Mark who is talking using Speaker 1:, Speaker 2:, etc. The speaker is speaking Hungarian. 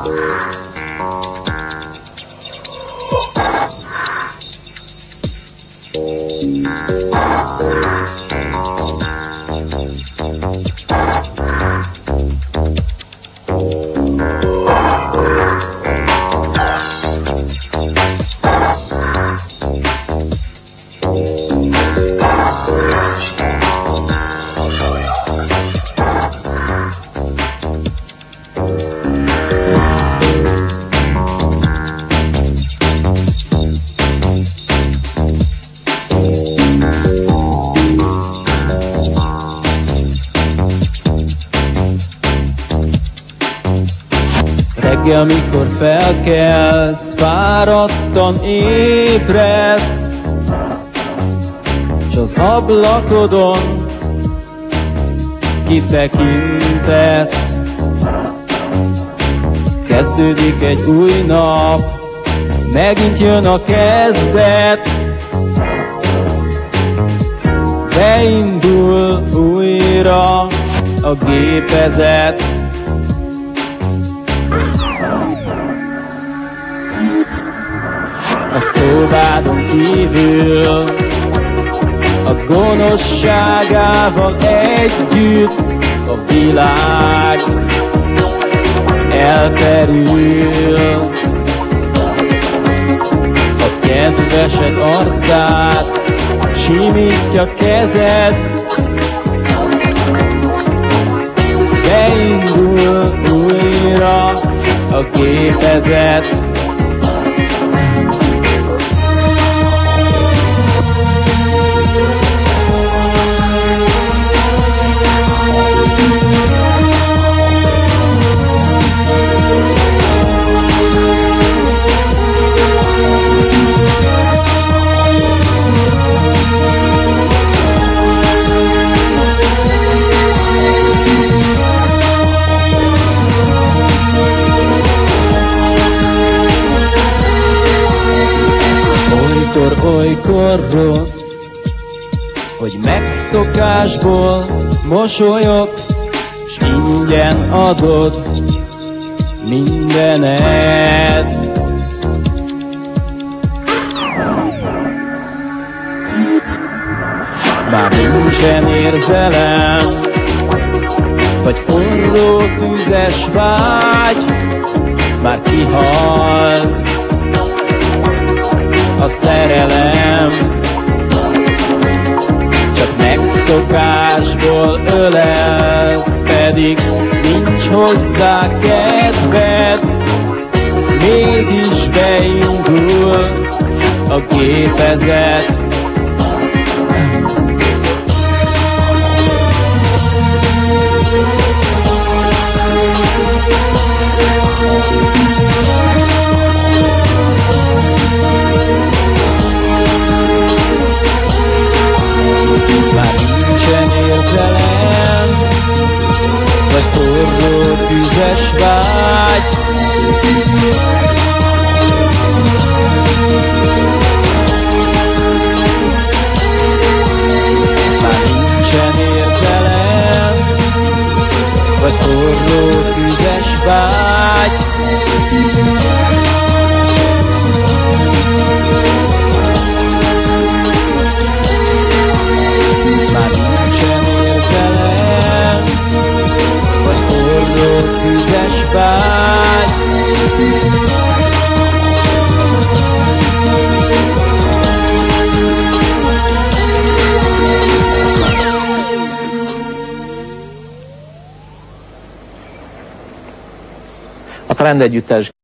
Speaker 1: Reggel, mikor felkelsz, fáradtan ébredsz, s az ablakodon kitekintesz. Kezdődik egy új nap, megint jön a kezdet, beindul újra a gépezet. A szobádon kívül a gonoszságával együtt a világ elterül. A kedvesed arcát simítja kezed, beindul újra a gépezet. Olykor rossz, hogy megszokásból mosolyogsz, s ingyen adod mindened. Már nincsen érzelem, vagy forró tüzes vágy, már kihalt a szerelem. Csak megszokásból ölelsz, pedig nincs hozzá kedved. Mégis beindul a gépezet. Már nincsen érzelem, vagy forró tüzes vágy. Már nincsen érzelem, vagy forró tüzes vágy. Már nincsen érzelem, vagy forró tüzes vágy.
Speaker 2: A Trend együttes